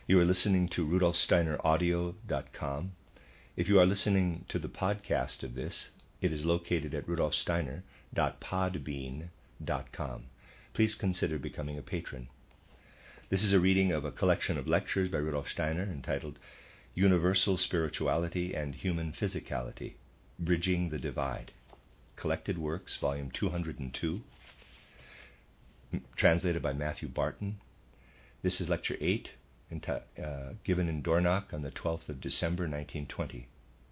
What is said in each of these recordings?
You are listening to rudolfsteineraudio.com. If you are listening to the podcast of this, it is located at rudolfsteiner.podbean.com. Please consider becoming a patron. This is a reading of a collection of lectures by Rudolf Steiner entitled Universal Spirituality and Human Physicality, Bridging the Divide. Collected Works, Volume 202, translated by Matthew Barton. This is Lecture 8, given in Dornach on the 12th of December, 1920.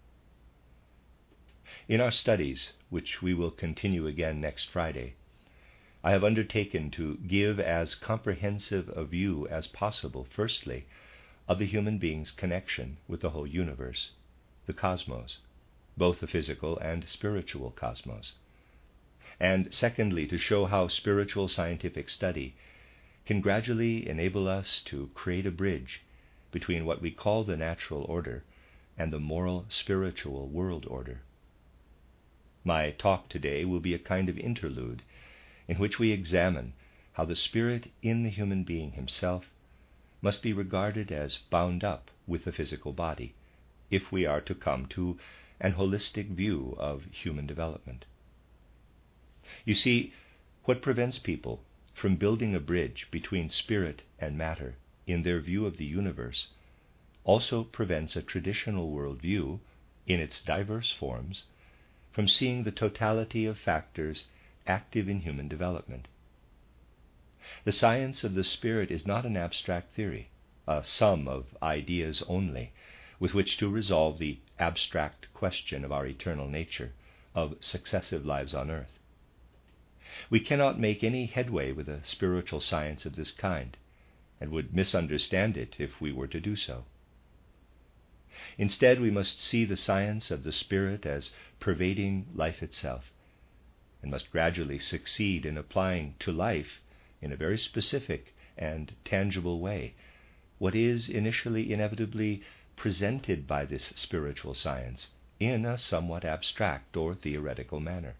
In our studies, which we will continue again next Friday, I have undertaken to give as comprehensive a view as possible, firstly, of the human being's connection with the whole universe, the cosmos, both the physical and spiritual cosmos, and secondly, to show how spiritual scientific study can gradually enable us to create a bridge between what we call the natural order and the moral spiritual world order. My talk today will be a kind of interlude in which we examine how the spirit in the human being himself must be regarded as bound up with the physical body if we are to come to an holistic view of human development. You see, what prevents people from building a bridge between spirit and matter in their view of the universe also prevents a traditional worldview, in its diverse forms, from seeing the totality of factors active in human development. The science of the spirit is not an abstract theory, a sum of ideas only, with which to resolve the abstract question of our eternal nature, of successive lives on earth. We cannot make any headway with a spiritual science of this kind, and would misunderstand it if we were to do so. Instead, we must see the science of the spirit as pervading life itself, and must gradually succeed in applying to life, in a very specific and tangible way, what is initially inevitably presented by this spiritual science in a somewhat abstract or theoretical manner.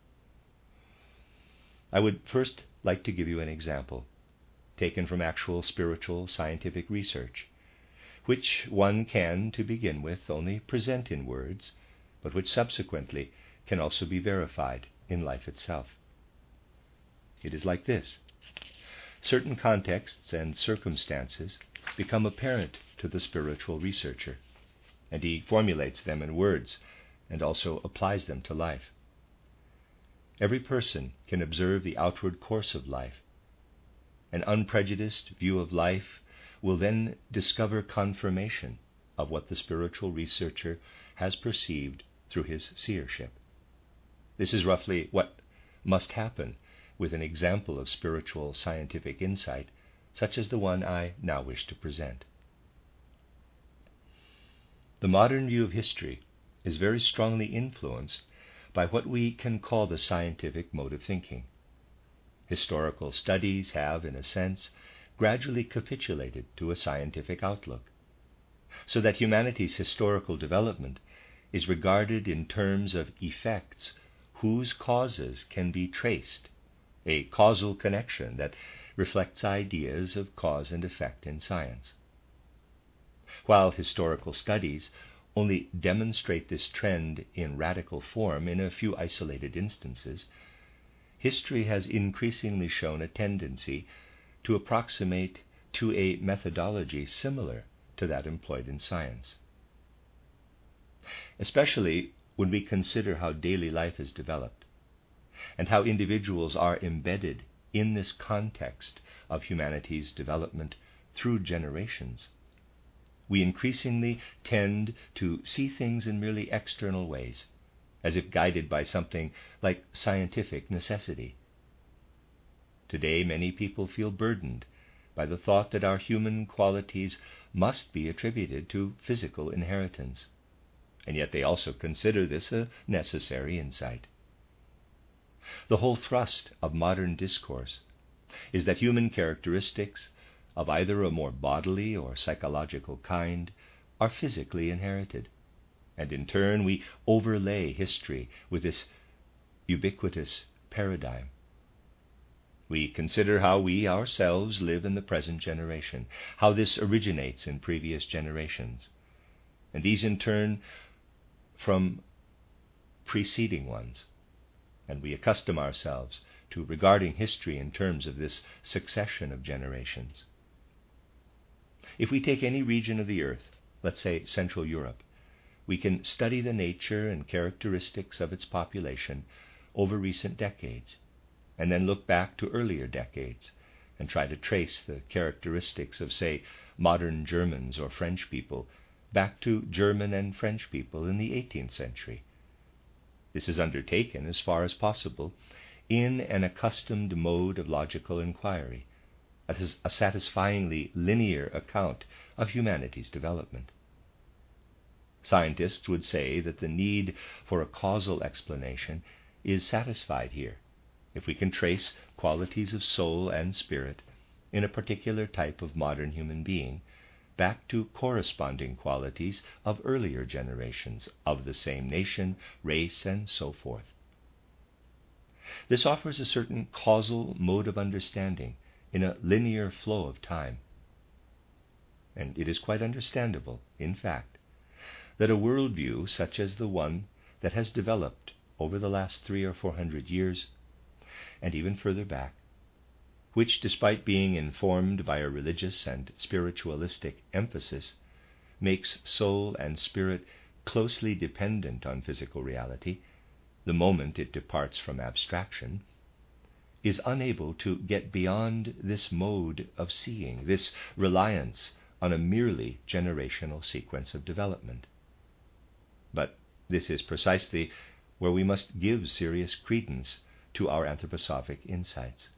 I would first like to give you an example, taken from actual spiritual scientific research, which one can, to begin with, only present in words, but which subsequently can also be verified in life itself. It is like this. Certain contexts and circumstances become apparent to the spiritual researcher, and he formulates them in words and also applies them to life. Every person can observe the outward course of life. An unprejudiced view of life will then discover confirmation of what the spiritual researcher has perceived through his seership. This is roughly what must happen with an example of spiritual scientific insight, such as the one I now wish to present. The modern view of history is very strongly influenced by what we can call the scientific mode of thinking. Historical studies have, in a sense, gradually capitulated to a scientific outlook, so that humanity's historical development is regarded in terms of effects whose causes can be traced, a causal connection that reflects ideas of cause and effect in science. While historical studies only demonstrate this trend in radical form in a few isolated instances, history has increasingly shown a tendency to approximate to a methodology similar to that employed in science. Especially when we consider how daily life is developed, and how individuals are embedded in this context of humanity's development through generations, we increasingly tend to see things in merely external ways, as if guided by something like scientific necessity. Today, many people feel burdened by the thought that our human qualities must be attributed to physical inheritance, and yet they also consider this a necessary insight. The whole thrust of modern discourse is that human characteristics of either a more bodily or psychological kind are physically inherited, and in turn we overlay history with this ubiquitous paradigm. We consider how we ourselves live in the present generation, how this originates in previous generations, and these in turn from preceding ones. And we accustom ourselves to regarding history in terms of this succession of generations. If we take any region of the earth, let's say Central Europe, we can study the nature and characteristics of its population over recent decades, and then look back to earlier decades and try to trace the characteristics of, say, modern Germans or French people back to German and French people in the 18th century. This is undertaken, as far as possible, in an accustomed mode of logical inquiry, a satisfyingly linear account of humanity's development. Scientists would say that the need for a causal explanation is satisfied here, if we can trace qualities of soul and spirit in a particular type of modern human being back to corresponding qualities of earlier generations of the same nation, race, and so forth. This offers a certain causal mode of understanding in a linear flow of time. And it is quite understandable, in fact, that a worldview such as the one that has developed over the last 300 or 400 years, and even further back, which, despite being informed by a religious and spiritualistic emphasis, makes soul and spirit closely dependent on physical reality the moment it departs from abstraction, is unable to get beyond this mode of seeing, this reliance on a merely generational sequence of development. But this is precisely where we must give serious credence to our anthroposophic insights.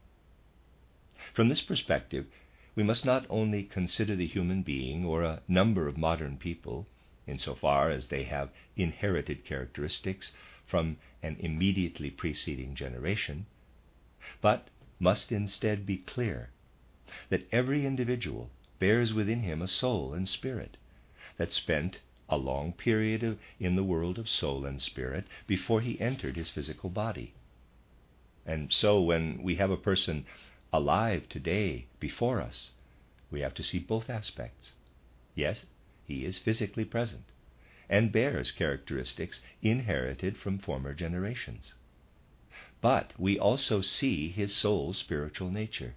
From this perspective, we must not only consider the human being or a number of modern people, insofar as they have inherited characteristics from an immediately preceding generation, but must instead be clear that every individual bears within him a soul and spirit that spent a long period in the world of soul and spirit before he entered his physical body. And so when we have a person alive today before us, we have to see both aspects. Yes, he is physically present and bears characteristics inherited from former generations. But we also see his soul's spiritual nature.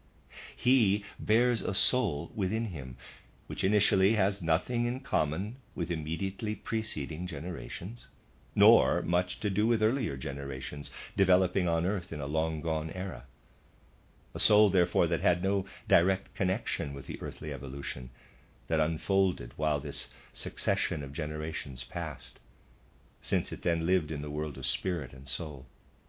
He bears a soul within him, which initially has nothing in common with immediately preceding generations, nor much to do with earlier generations developing on earth in a long-gone era. A soul, therefore, that had no direct connection with the earthly evolution that unfolded while this succession of generations passed, since it then lived in the world of spirit and soul.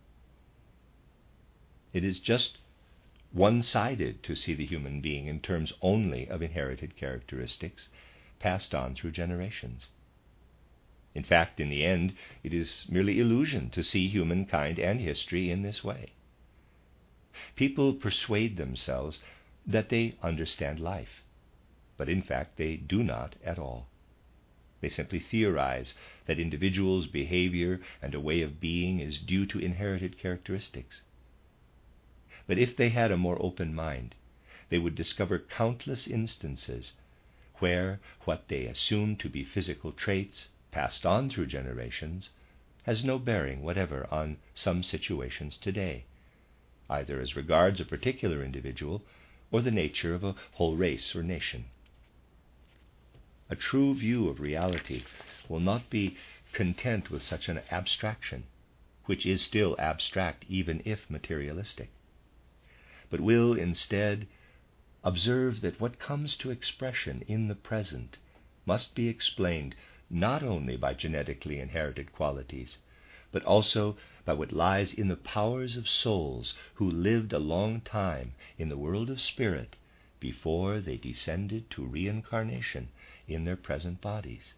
It is just one-sided to see the human being in terms only of inherited characteristics passed on through generations. In fact, in the end, it is merely illusion to see humankind and history in this way. People persuade themselves that they understand life, but in fact they do not at all. They simply theorize that individuals' behavior and a way of being is due to inherited characteristics. But if they had a more open mind, they would discover countless instances where what they assume to be physical traits passed on through generations has no bearing whatever on some situations today, either as regards a particular individual or the nature of a whole race or nation. A true view of reality will not be content with such an abstraction, which is still abstract even if materialistic, but will instead observe that what comes to expression in the present must be explained not only by genetically inherited qualities, but also by what lies in the powers of souls who lived a long time in the world of spirit before they descended to reincarnation in their present bodies.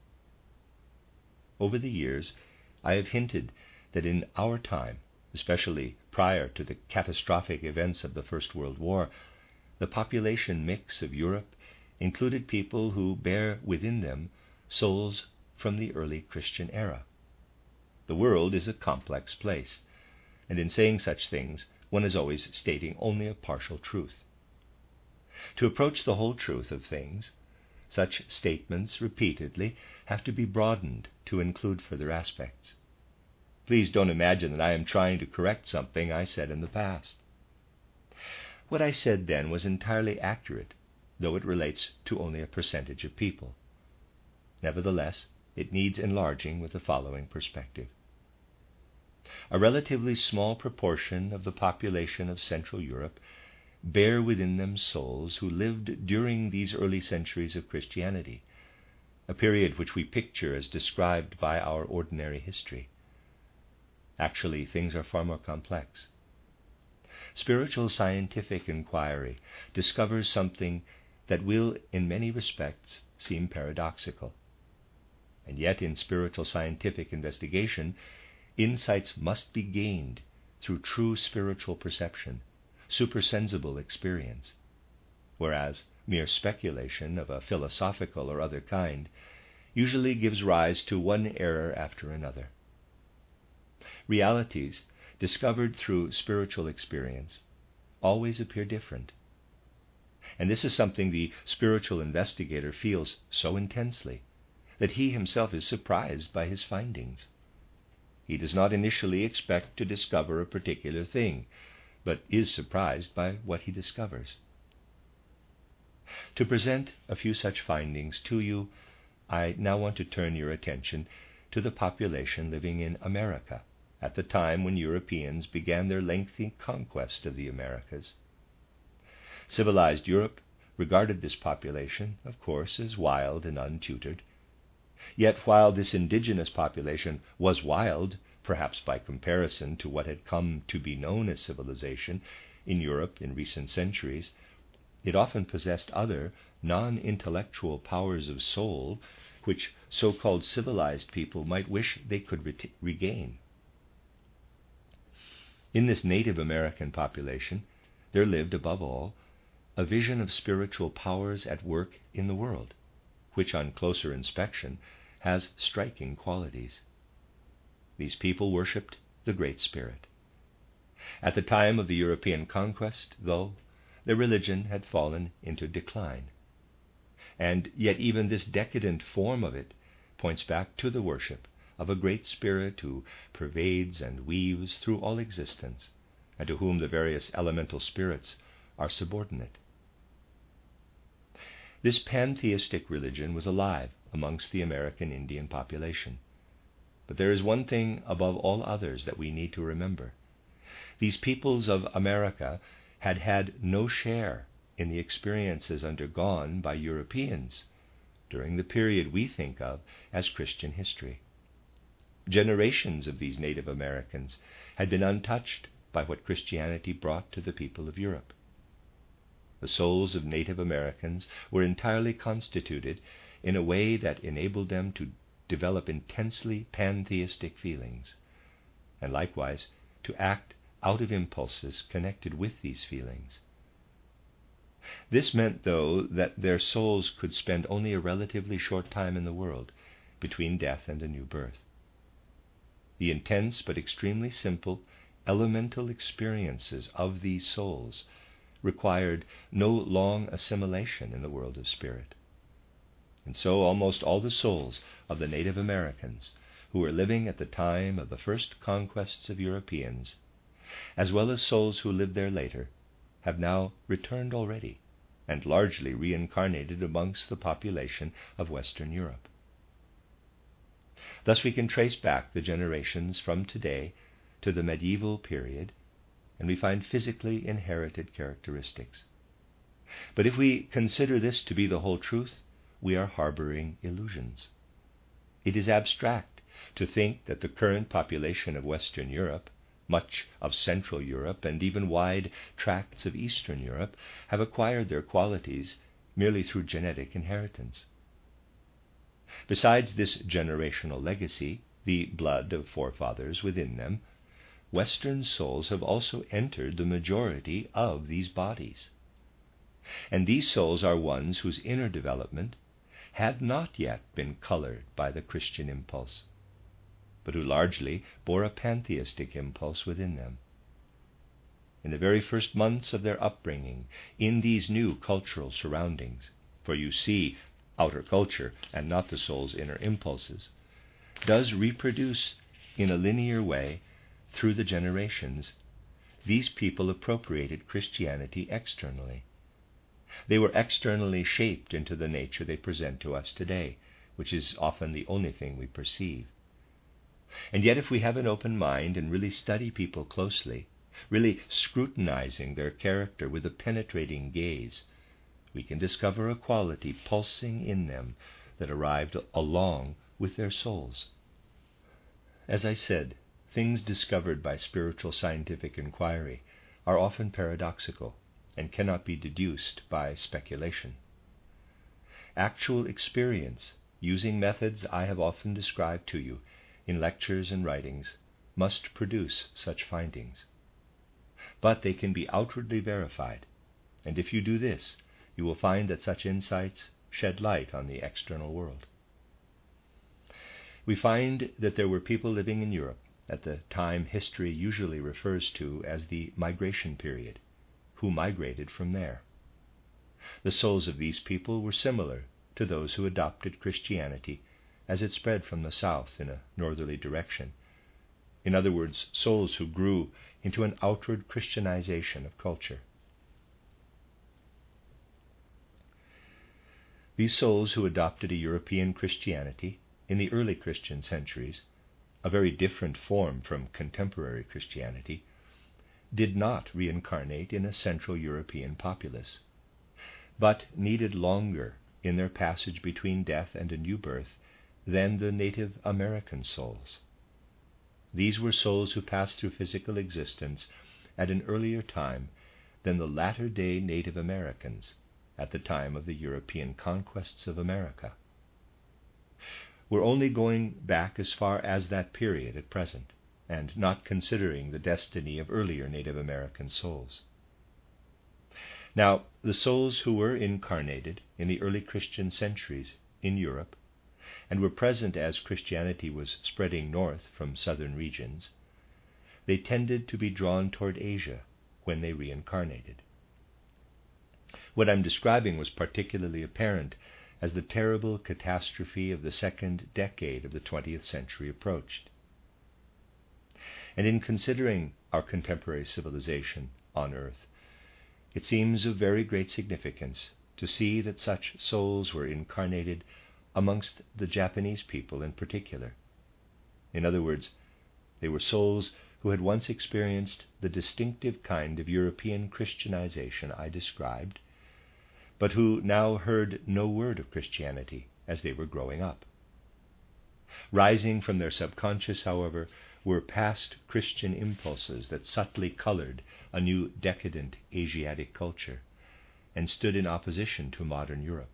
Over the years, I have hinted that in our time, especially prior to the catastrophic events of the First World War, the population mix of Europe included people who bear within them souls from the early Christian era. The world is a complex place, and in saying such things, one is always stating only a partial truth. To approach the whole truth of things, such statements repeatedly have to be broadened to include further aspects. Please don't imagine that I am trying to correct something I said in the past. What I said then was entirely accurate, though it relates to only a percentage of people. Nevertheless, it needs enlarging with the following perspective. A relatively small proportion of the population of Central Europe bear within them souls who lived during these early centuries of Christianity, a period which we picture as described by our ordinary history. Actually, things are far more complex. Spiritual scientific inquiry discovers something that will, in many respects, seem paradoxical. And yet, in spiritual scientific investigation, insights must be gained through true spiritual perception, supersensible experience, whereas mere speculation of a philosophical or other kind usually gives rise to one error after another. Realities discovered through spiritual experience always appear different. And this is something the spiritual investigator feels so intensely that he himself is surprised by his findings. He does not initially expect to discover a particular thing, but is surprised by what he discovers. To present a few such findings to you, I now want to turn your attention to the population living in America at the time when Europeans began their lengthy conquest of the Americas. Civilized Europe regarded this population, of course, as wild and untutored. Yet while this indigenous population was wild, perhaps by comparison to what had come to be known as civilization in Europe in recent centuries, it often possessed other non-intellectual powers of soul which so-called civilized people might wish they could regain. In this Native American population, there lived, above all, a vision of spiritual powers at work in the world, which on closer inspection has striking qualities. These people worshipped the Great Spirit. At the time of the European conquest, though, their religion had fallen into decline. And yet even this decadent form of it points back to the worship of a Great Spirit who pervades and weaves through all existence, and to whom the various elemental spirits are subordinate. This pantheistic religion was alive amongst the American Indian population. But there is one thing above all others that we need to remember. These peoples of America had had no share in the experiences undergone by Europeans during the period we think of as Christian history. Generations of these Native Americans had been untouched by what Christianity brought to the people of Europe. The souls of Native Americans were entirely constituted in a way that enabled them to develop intensely pantheistic feelings, and likewise to act out of impulses connected with these feelings. This meant, though, that their souls could spend only a relatively short time in the world between death and a new birth. The intense but extremely simple elemental experiences of these souls required no long assimilation in the world of spirit. And so almost all the souls of the Native Americans who were living at the time of the first conquests of Europeans, as well as souls who lived there later, have now returned already and largely reincarnated amongst the population of Western Europe. Thus we can trace back the generations from today to the medieval period, and we find physically inherited characteristics. But if we consider this to be the whole truth, we are harboring illusions. It is abstract to think that the current population of Western Europe, much of Central Europe, and even wide tracts of Eastern Europe have acquired their qualities merely through genetic inheritance. Besides this generational legacy, the blood of forefathers within them, Western souls have also entered the majority of these bodies. And these souls are ones whose inner development had not yet been colored by the Christian impulse, but who largely bore a pantheistic impulse within them. in the very first months of their upbringing, in these new cultural surroundings, for you see, outer culture, and not the soul's inner impulses, does reproduce in a linear way through the generations. These people appropriated Christianity externally. They were externally shaped into the nature they present to us today, which is often the only thing we perceive. And yet if we have an open mind and really study people closely, really scrutinizing their character with a penetrating gaze, we can discover a quality pulsing in them that arrived along with their souls. As I said, things discovered by spiritual scientific inquiry are often paradoxical and cannot be deduced by speculation. Actual experience, using methods I have often described to you in lectures and writings, must produce such findings. But they can be outwardly verified, and if you do this, you will find that such insights shed light on the external world. We find that there were people living in Europe at the time history usually refers to as the migration period, who migrated from there. The souls of these people were similar to those who adopted Christianity as it spread from the south in a northerly direction. In other words, souls who grew into an outward Christianization of culture. These souls who adopted a European Christianity in the early Christian centuries, a very different form from contemporary Christianity, did not reincarnate in a Central European populace, but needed longer in their passage between death and a new birth than the Native American souls. These were souls who passed through physical existence at an earlier time than the latter-day Native Americans at the time of the European conquests of America. We're only going back as far as that period at present, and not considering the destiny of earlier Native American souls. Now, the souls who were incarnated in the early Christian centuries in Europe and were present as Christianity was spreading north from southern regions, they tended to be drawn toward Asia when they reincarnated. What I'm describing was particularly apparent as the terrible catastrophe of the second decade of the 20th century approached. And in considering our contemporary civilization on earth, it seems of very great significance to see that such souls were incarnated amongst the Japanese people in particular. In other words, they were souls who had once experienced the distinctive kind of European Christianization I described, but who now heard no word of Christianity as they were growing up. Rising from their subconscious, however, were past Christian impulses that subtly colored a new decadent Asiatic culture and stood in opposition to modern Europe.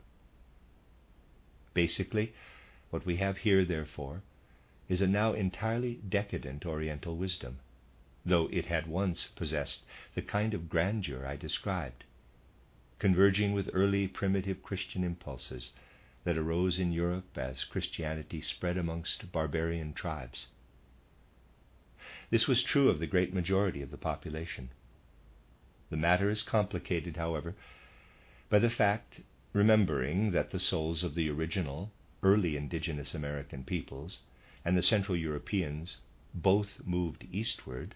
Basically, what we have here, therefore, is a now entirely decadent Oriental wisdom, though it had once possessed the kind of grandeur I described, converging with early primitive Christian impulses that arose in Europe as Christianity spread amongst barbarian tribes. This was true of the great majority of the population. The matter is complicated, however, by the fact, remembering that the souls of the original, early indigenous American peoples and the Central Europeans both moved eastward,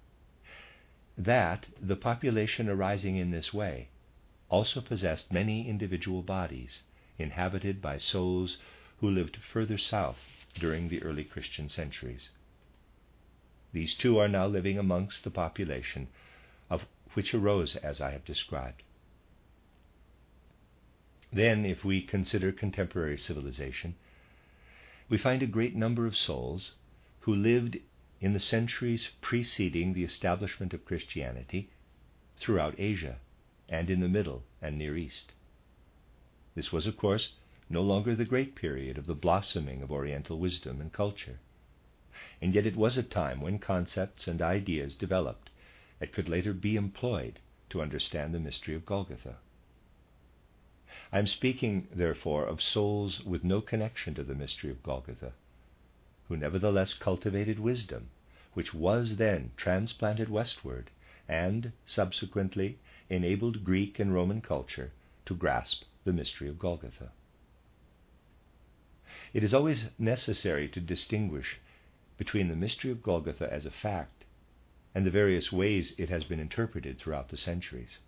that the population arising in this way also possessed many individual bodies inhabited by souls who lived further south during the early Christian centuries. These too are now living amongst the population of which arose as I have described. Then, if we consider contemporary civilization, we find a great number of souls who lived in the centuries preceding the establishment of Christianity throughout Asia and in the Middle and Near East. This was, of course, no longer the great period of the blossoming of Oriental wisdom and culture, and yet it was a time when concepts and ideas developed that could later be employed to understand the mystery of Golgotha. I am speaking, therefore, of souls with no connection to the mystery of Golgotha, who nevertheless cultivated wisdom, which was then transplanted westward and subsequently enabled Greek and Roman culture to grasp the mystery of Golgotha. It is always necessary to distinguish between the mystery of Golgotha as a fact and the various ways it has been interpreted throughout the centuries.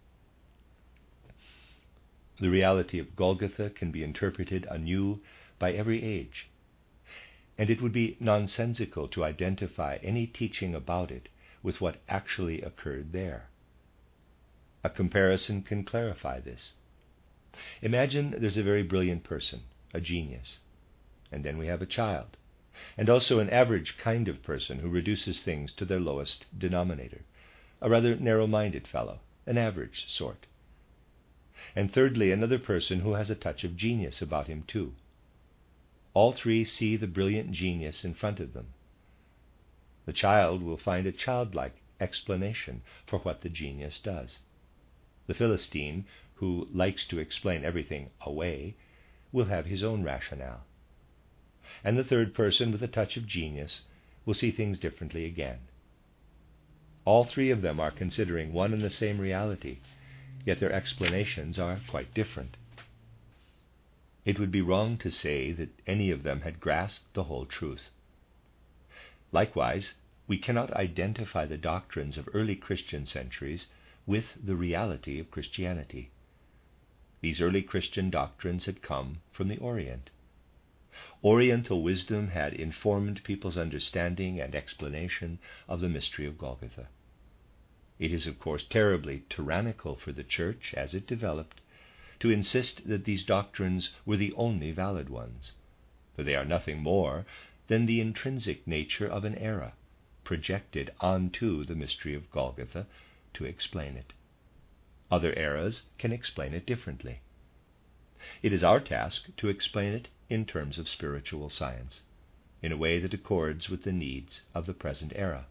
The reality of Golgotha can be interpreted anew by every age, and it would be nonsensical to identify any teaching about it with what actually occurred there. A comparison can clarify this. Imagine there's a very brilliant person, a genius, and then we have a child, and also an average kind of person who reduces things to their lowest denominator, a rather narrow-minded fellow, an average sort. And thirdly, another person who has a touch of genius about him too. All three see the brilliant genius in front of them. The child will find a childlike explanation for what the genius does. The Philistine, who likes to explain everything away, will have his own rationale. And the third person with a touch of genius will see things differently again. All three of them are considering one and the same reality, yet their explanations are quite different. It would be wrong to say that any of them had grasped the whole truth. Likewise, we cannot identify the doctrines of early Christian centuries with the reality of Christianity. These early Christian doctrines had come from the Orient. Oriental wisdom had informed people's understanding and explanation of the mystery of Golgotha. It is, of course, terribly tyrannical for the Church, as it developed, to insist that these doctrines were the only valid ones, for they are nothing more than the intrinsic nature of an era, projected onto the mystery of Golgotha to explain it. Other eras can explain it differently. It is our task to explain it in terms of spiritual science, in a way that accords with the needs of the present era.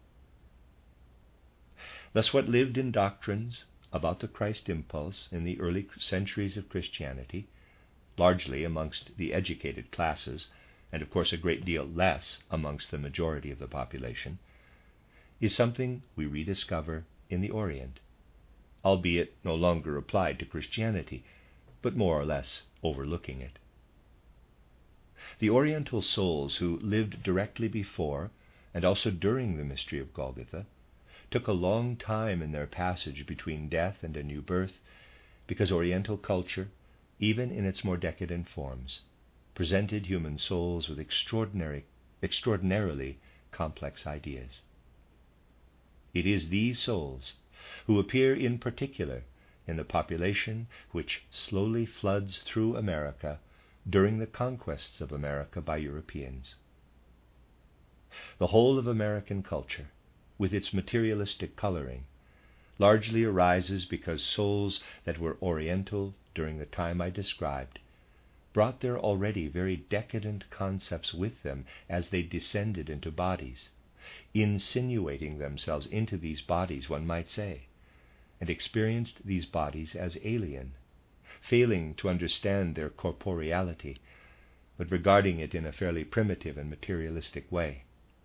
Thus, what lived in doctrines about the Christ impulse in the early centuries of Christianity, largely amongst the educated classes, and of course a great deal less amongst the majority of the population, is something we rediscover in the Orient, albeit no longer applied to Christianity, but more or less overlooking it. The Oriental souls who lived directly before and also during the mystery of Golgotha took a long time in their passage between death and a new birth, because Oriental culture, even in its more decadent forms, presented human souls with extraordinarily complex ideas. It is these souls who appear in particular in the population which slowly floods through America during the conquests of America by Europeans. The whole of American culture, with its materialistic coloring, largely arises because souls that were Oriental during the time I described brought their already very decadent concepts with them as they descended into bodies, insinuating themselves into these bodies, one might say, and experienced these bodies as alien, failing to understand their corporeality, but regarding it in a fairly primitive and materialistic way.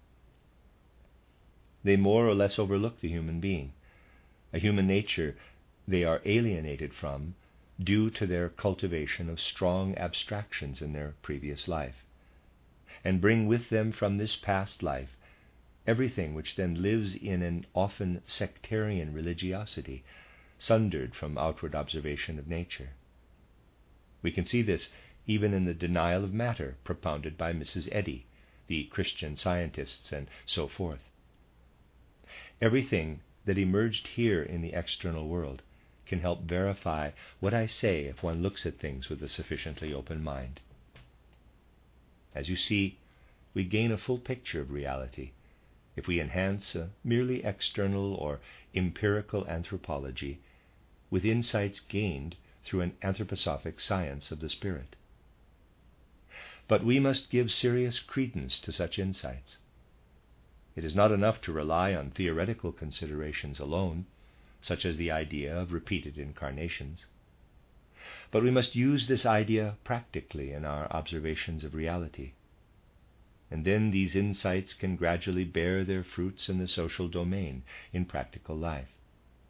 They more or less overlook the human being, a human nature they are alienated from due to their cultivation of strong abstractions in their previous life, and bring with them from this past life everything which then lives in an often sectarian religiosity, sundered from outward observation of nature. We can see this even in the denial of matter propounded by Mrs. Eddy, the Christian Scientists, and so forth. Everything that emerged here in the external world can help verify what I say if one looks at things with a sufficiently open mind. As you see, we gain a full picture of reality if we enhance a merely external or empirical anthropology with insights gained through an anthroposophic science of the spirit. But we must give serious credence to such insights. It is not enough to rely on theoretical considerations alone, such as the idea of repeated incarnations. But we must use this idea practically in our observations of reality. And then these insights can gradually bear their fruits in the social domain, in practical life.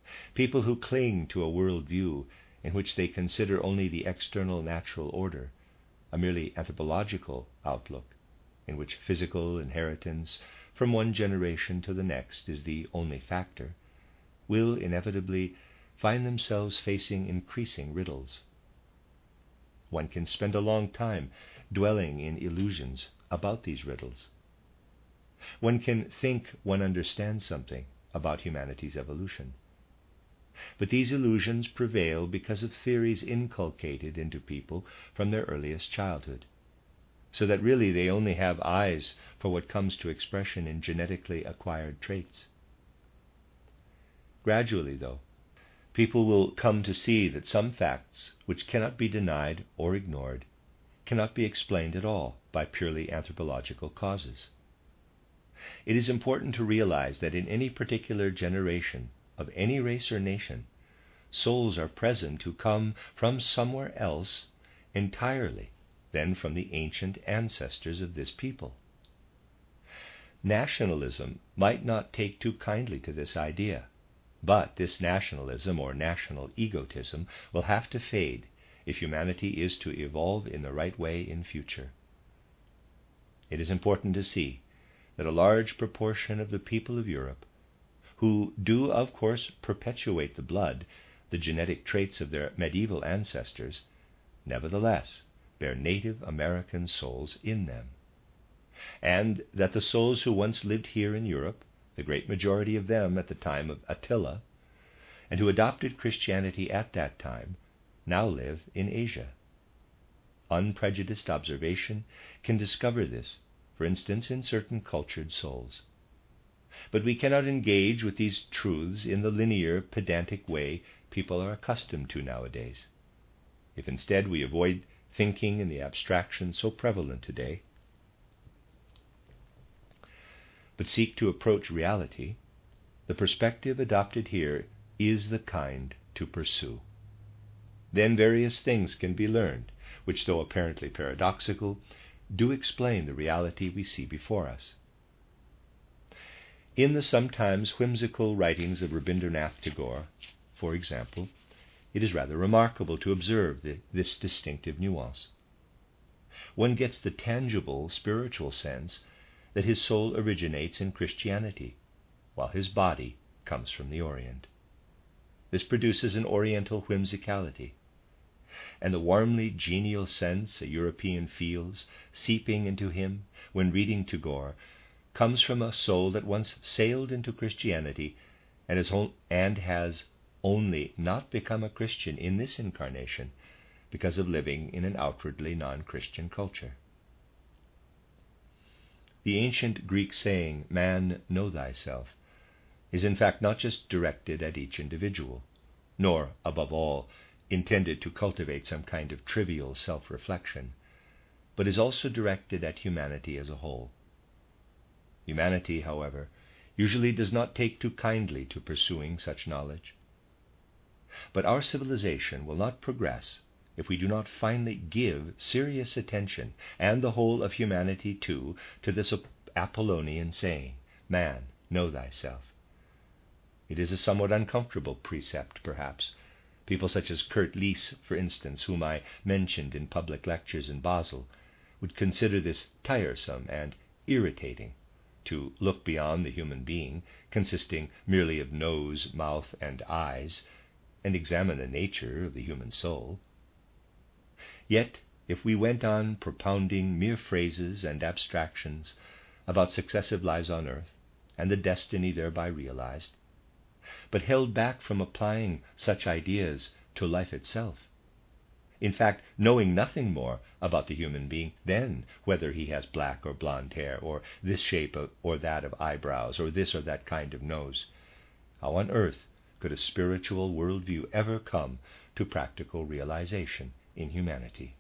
People who cling to a world view in which they consider only the external natural order, a merely anthropological outlook, in which physical inheritance from one generation to the next is the only factor, will inevitably find themselves facing increasing riddles. One can spend a long time dwelling in illusions about these riddles. One can think one understands something about humanity's evolution. But these illusions prevail because of theories inculcated into people from their earliest childhood, so that really they only have eyes for what comes to expression in genetically acquired traits. Gradually, though, people will come to see that some facts which cannot be denied or ignored cannot be explained at all by purely anthropological causes. It is important to realize that in any particular generation of any race or nation, souls are present who come from somewhere else entirely than from the ancient ancestors of this people. Nationalism might not take too kindly to this idea, but this nationalism or national egotism will have to fade if humanity is to evolve in the right way in future. It is important to see that a large proportion of the people of Europe, who do of course perpetuate the genetic traits of their medieval ancestors, nevertheless bear Native American souls in them, and that the souls who once lived here in Europe, the great majority of them at the time of Attila, and who adopted Christianity at that time, now live in Asia. Unprejudiced observation can discover this, for instance, in certain cultured souls. But we cannot engage with these truths in the linear, pedantic way people are accustomed to nowadays. If instead we avoid thinking in the abstraction so prevalent today, but seek to approach reality, the perspective adopted here is the kind to pursue. Then various things can be learned, which, though apparently paradoxical, do explain the reality we see before us. In the sometimes whimsical writings of Rabindranath Tagore, for example, it is rather remarkable to observe this distinctive nuance. One gets the tangible spiritual sense that his soul originates in Christianity, while his body comes from the Orient. This produces an Oriental whimsicality, and the warmly genial sense a European feels seeping into him when reading Tagore comes from a soul that once sailed into Christianity and has only not become a Christian in this incarnation because of living in an outwardly non-Christian culture. The ancient Greek saying, "Man, know thyself," is in fact not just directed at each individual, nor, above all, intended to cultivate some kind of trivial self-reflection, but is also directed at humanity as a whole. Humanity, however, usually does not take too kindly to pursuing such knowledge. But our civilization will not progress if we do not finally give serious attention, and the whole of humanity too, to this Apollonian saying, "Man, know thyself." It is a somewhat uncomfortable precept, perhaps. People such as Kurt Liess, for instance, whom I mentioned in public lectures in Basel, would consider this tiresome and irritating, to look beyond the human being, consisting merely of nose, mouth, and eyes, and examine the nature of the human soul. Yet, if we went on propounding mere phrases and abstractions about successive lives on earth, and the destiny thereby realized, but held back from applying such ideas to life itself, in fact, knowing nothing more about the human being than whether he has black or blonde hair, or this shape or that of eyebrows, or this or that kind of nose, how on earth could a spiritual worldview ever come to practical realization in humanity?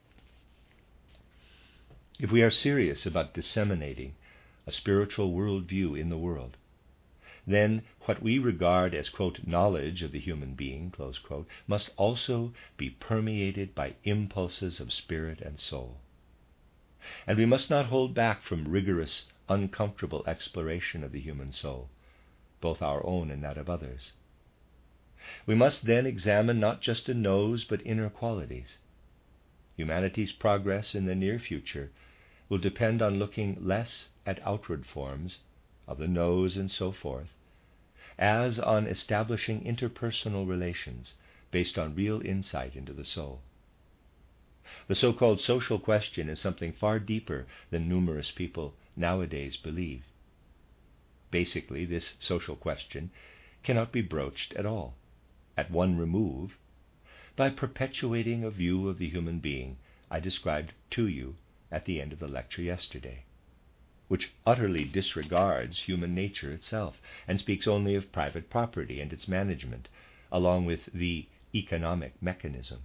If we are serious about disseminating a spiritual worldview in the world, then what we regard as, quote, knowledge of the human being, close quote, must also be permeated by impulses of spirit and soul. And we must not hold back from rigorous, uncomfortable exploration of the human soul, both our own and that of others. We must then examine not just a nose, but inner qualities. Humanity's progress in the near future will depend on looking less at outward forms of the nose and so forth, as on establishing interpersonal relations based on real insight into the soul. The so-called social question is something far deeper than numerous people nowadays believe. Basically, this social question cannot be broached at all, at one remove, by perpetuating a view of the human being I described to you at the end of the lecture yesterday, which utterly disregards human nature itself and speaks only of private property and its management, along with the economic mechanism.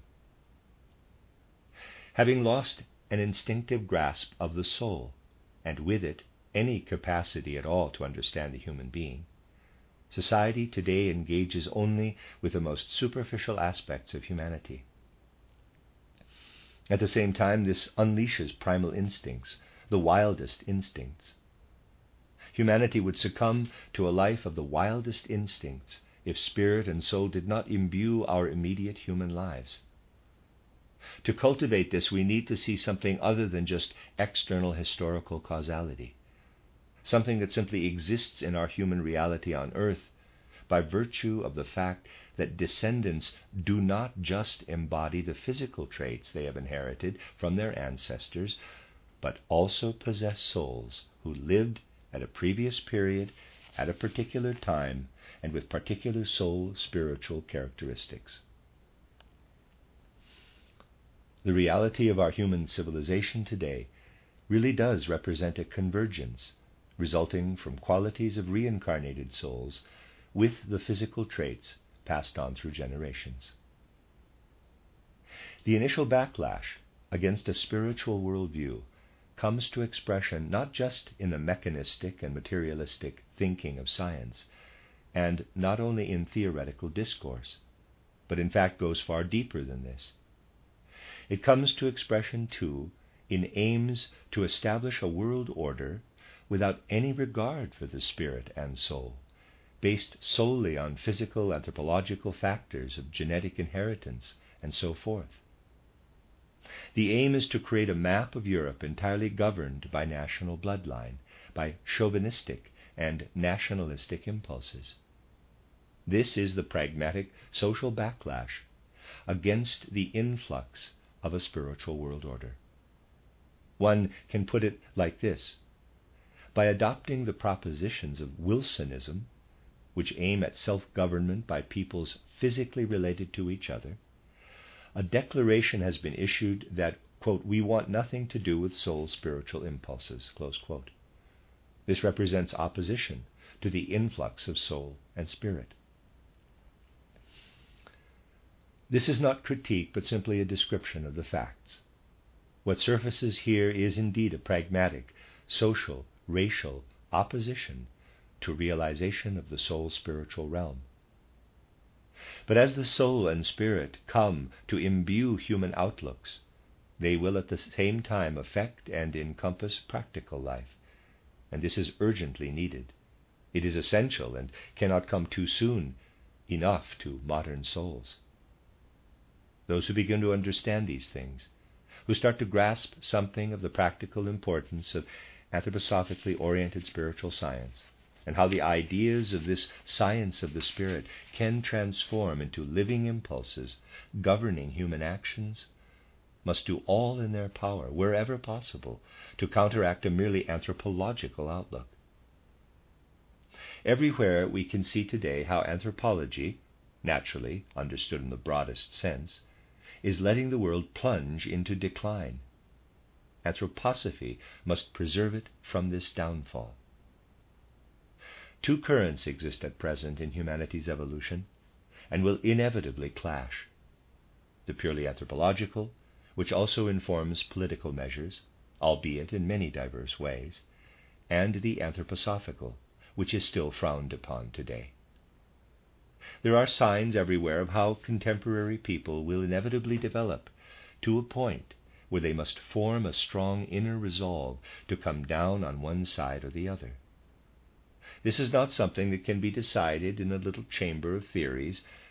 Having lost an instinctive grasp of the soul, and with it any capacity at all to understand the human being, society today engages only with the most superficial aspects of humanity. At the same time, this unleashes primal instincts, the wildest instincts. Humanity would succumb to a life of the wildest instincts if spirit and soul did not imbue our immediate human lives. To cultivate this, we need to see something other than just external historical causality, something that simply exists in our human reality on earth by virtue of the fact that descendants do not just embody the physical traits they have inherited from their ancestors, but also possess souls who lived at a previous period, at a particular time, and with particular soul spiritual characteristics. The reality of our human civilization today really does represent a convergence resulting from qualities of reincarnated souls with the physical traits passed on through generations. The initial backlash against a spiritual worldview comes to expression not just in the mechanistic and materialistic thinking of science, and not only in theoretical discourse, but in fact goes far deeper than this. It comes to expression, too, in aims to establish a world order without any regard for the spirit and soul, based solely on physical, anthropological factors of genetic inheritance and so forth. The aim is to create a map of Europe entirely governed by national bloodline, by chauvinistic and nationalistic impulses. This is the pragmatic social backlash against the influx of a spiritual world order. One can put it like this: by adopting the propositions of Wilsonism, which aim at self-government by peoples physically related to each other, a declaration has been issued that, quote, "we want nothing to do with soul's spiritual impulses," close quote. This represents opposition to the influx of soul and spirit. This is not critique, but simply a description of the facts. What surfaces here is indeed a pragmatic, social, racial opposition to realization of the soul spiritual realm. But as the soul and spirit come to imbue human outlooks, they will at the same time affect and encompass practical life, and this is urgently needed. It is essential and cannot come too soon enough to modern souls. Those who begin to understand these things, who start to grasp something of the practical importance of anthroposophically oriented spiritual science, and how the ideas of this science of the spirit can transform into living impulses governing human actions, must do all in their power, wherever possible, to counteract a merely anthropological outlook. Everywhere we can see today how anthropology, naturally understood in the broadest sense, is letting the world plunge into decline. Anthroposophy must preserve it from this downfall. Two currents exist at present in humanity's evolution, and will inevitably clash: the purely anthropological, which also informs political measures, albeit in many diverse ways, and the anthroposophical, which is still frowned upon today. There are signs everywhere of how contemporary people will inevitably develop to a point where they must form a strong inner resolve to come down on one side or the other. This is not something that can be decided in a little chamber of theories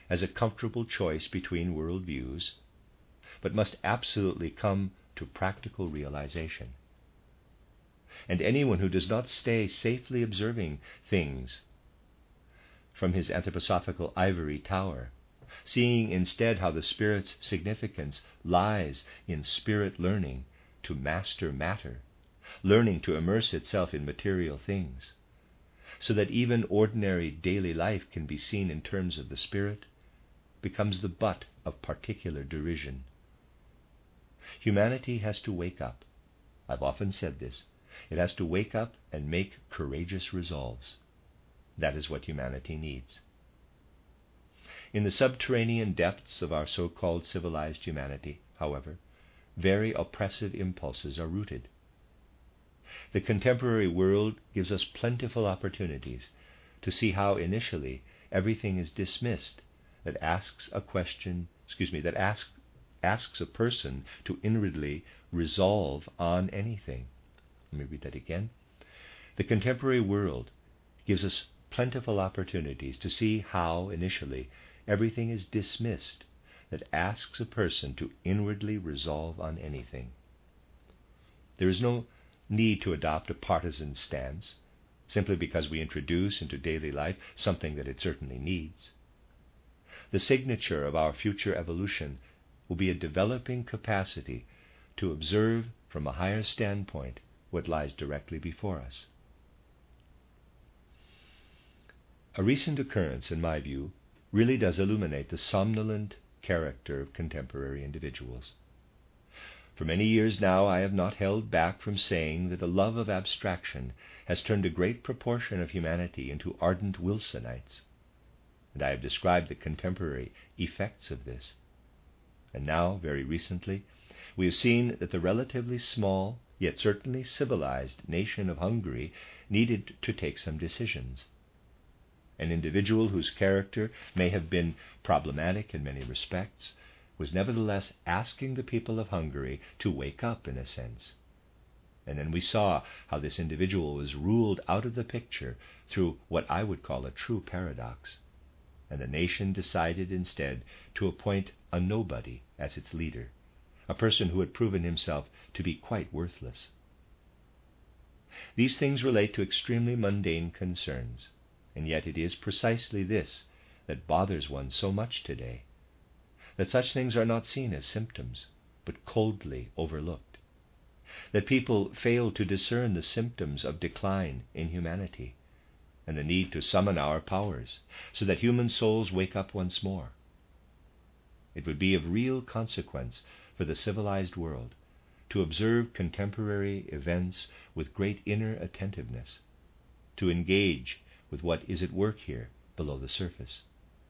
as a comfortable choice between worldviews, but must absolutely come to practical realization. And anyone who does not stay safely observing things from his anthroposophical ivory tower, seeing instead how the Spirit's significance lies in spirit learning to master matter, learning to immerse itself in material things, so that even ordinary daily life can be seen in terms of the Spirit, becomes the butt of particular derision. Humanity has to wake up. I've often said this. It has to wake up and make courageous resolves. That is what humanity needs. In the subterranean depths of our so-called civilized humanity, however, very oppressive impulses are rooted. The contemporary world gives us plentiful opportunities to see how initially everything is dismissed that asks a question, that asks a person to inwardly resolve on anything. Let me read that again. The contemporary world gives us plentiful opportunities to see how initially everything is dismissed that asks a person to inwardly resolve on anything. There is no need to adopt a partisan stance simply because we introduce into daily life something that it certainly needs. The signature of our future evolution will be a developing capacity to observe from a higher standpoint what lies directly before us. A recent occurrence, in my view, really does illuminate the somnolent character of contemporary individuals. For many years now I have not held back from saying that a love of abstraction has turned a great proportion of humanity into ardent Wilsonites, and I have described the contemporary effects of this. And now, very recently, we have seen that the relatively small, yet certainly civilized nation of Hungary needed to take some decisions. An individual whose character may have been problematic in many respects was nevertheless asking the people of Hungary to wake up in a sense. And then we saw how this individual was ruled out of the picture through what I would call a true paradox, and the nation decided instead to appoint a nobody as its leader, a person who had proven himself to be quite worthless. These things relate to extremely mundane concerns, and yet it is precisely this that bothers one so much today, that such things are not seen as symptoms, but coldly overlooked, that people fail to discern the symptoms of decline in humanity, and the need to summon our powers so that human souls wake up once more. It would be of real consequence for the civilized world to observe contemporary events with great inner attentiveness, to engage with what is at work here below the surface.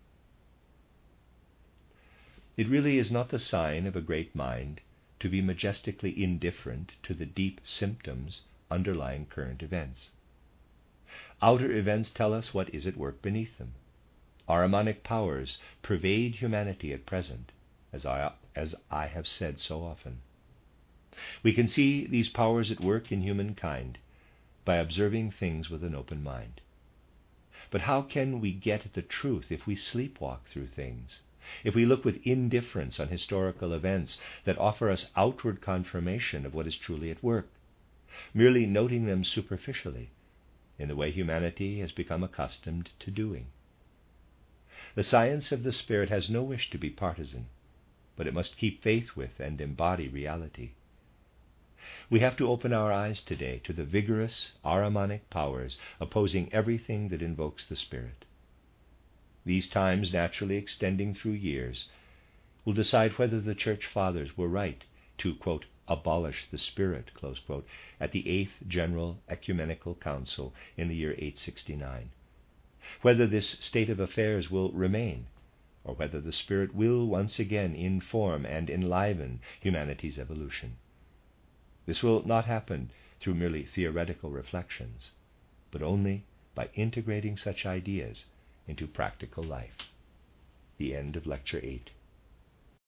It really is not the sign of a great mind to be majestically indifferent to the deep symptoms underlying current events. Outer events tell us what is at work beneath them. Ahrimanic powers pervade humanity at present, as I have said so often. We can see these powers at work in humankind by observing things with an open mind. But how can we get at the truth if we sleepwalk through things, if we look with indifference on historical events that offer us outward confirmation of what is truly at work, merely noting them superficially in the way humanity has become accustomed to doing? The science of the Spirit has no wish to be partisan, but it must keep faith with and embody reality. We have to open our eyes today to the vigorous Ahrimanic powers opposing everything that invokes the Spirit. These times, naturally extending through years, will decide whether the Church Fathers were right to, quote, abolish the Spirit, close quote, at the 8th General Ecumenical Council in the year 869, whether this state of affairs will remain, or whether the Spirit will once again inform and enliven humanity's evolution. This will not happen through merely theoretical reflections, but only by integrating such ideas into practical life. The end of Lecture 8.